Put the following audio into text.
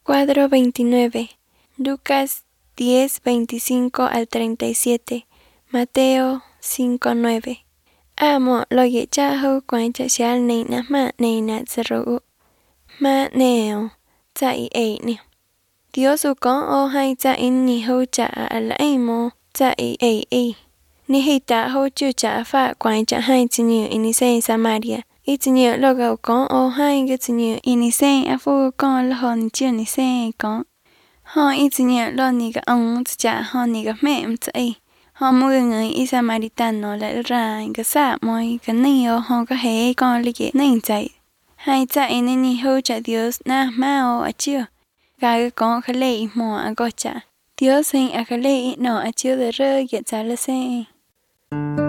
Cuadro 29. Lucas 10:25 al 37. Mateo 5:9. Amo lo ye chahu quan cha shal nei na ma nei na zeru. Ma neo. Ta i ni. Dios u con o hai ta in ni ho cha al mo ta i. Ni hita ho chu cha fa quan cha hai tinu in sen Samaria. Itinu logo con o hai gutinu in sen afu con lo hon chu ni sen con. Ho itinu lo ni ga on cha ho ni ga mem ta i. Ho mu ngai i Samaritano la ra ga sa moi ga ni o ho ga he con li ge nei chai. Hai cha in ni ho cha Dios na ma o a chu. Ga ga con khale mo a go cha. Dios sin a khale no a chu de re ge cha la sen.